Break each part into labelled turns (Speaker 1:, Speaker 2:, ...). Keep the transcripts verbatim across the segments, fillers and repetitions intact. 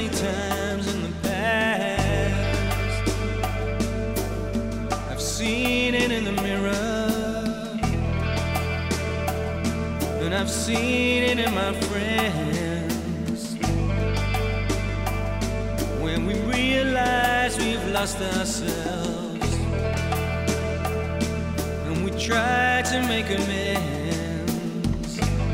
Speaker 1: times in the past. I've seen it in the mirror, and I've seen it in my friends. When we realize we've lost ourselves, and we try to make amends,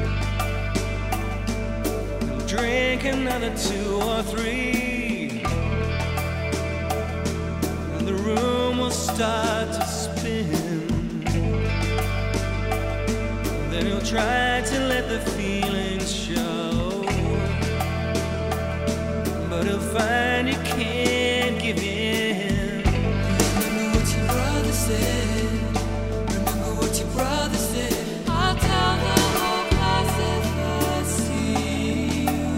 Speaker 1: and drink another two or three, and the room will start to spin. Then he'll try to let the feelings show, but he'll find he can't give in.
Speaker 2: Remember what your brother said. Remember what your brother said. I'll tell the whole class if I see you.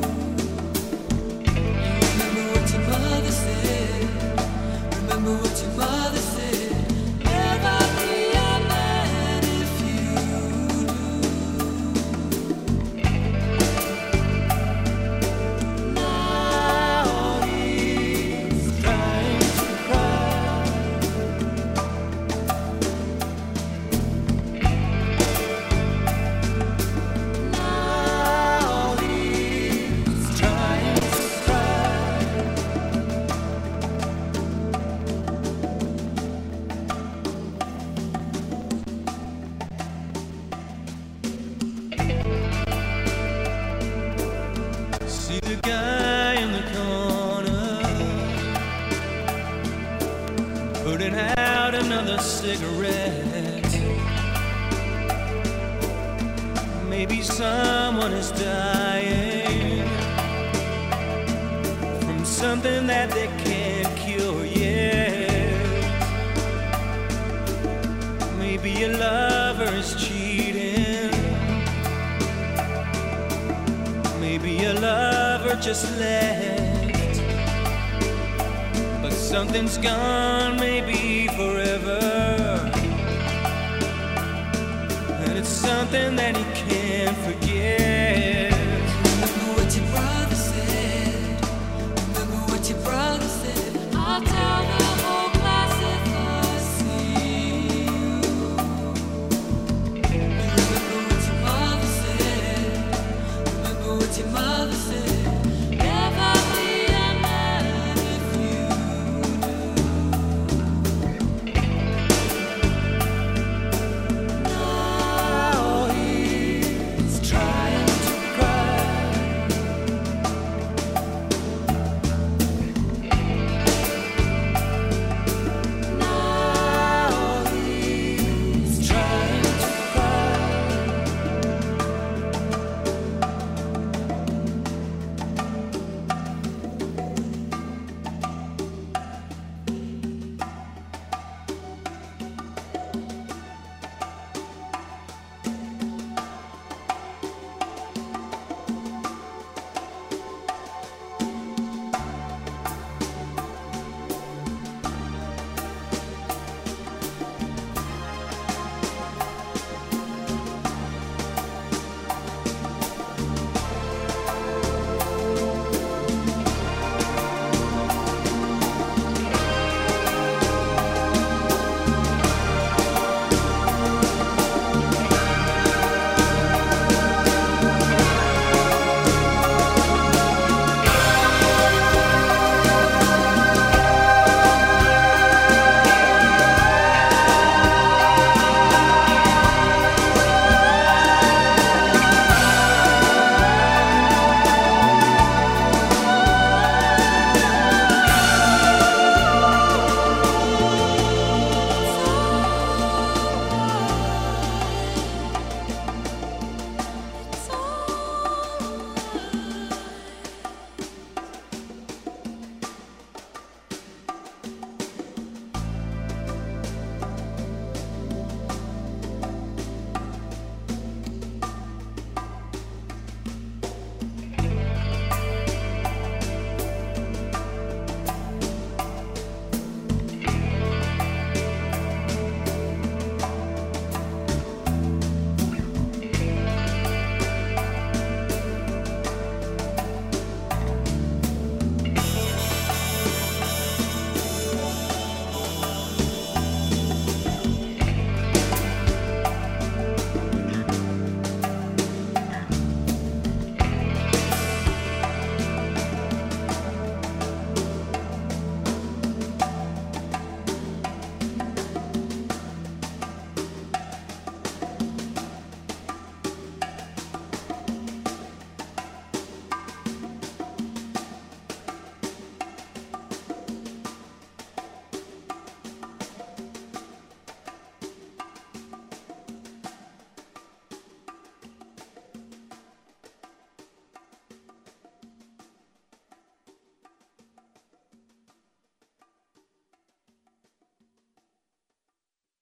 Speaker 2: Remember what your mother said. Remember what your mother said. Never be a man if you do. Now he's
Speaker 1: Trying to cry,
Speaker 2: now he's
Speaker 1: trying to cry. See the guy in the corner putting out another cigarette. Maybe someone is dying from something that they can't cure yet. Maybe a lover is cheating. Maybe a lover just left, but something's gone, maybe forever, and it's something that he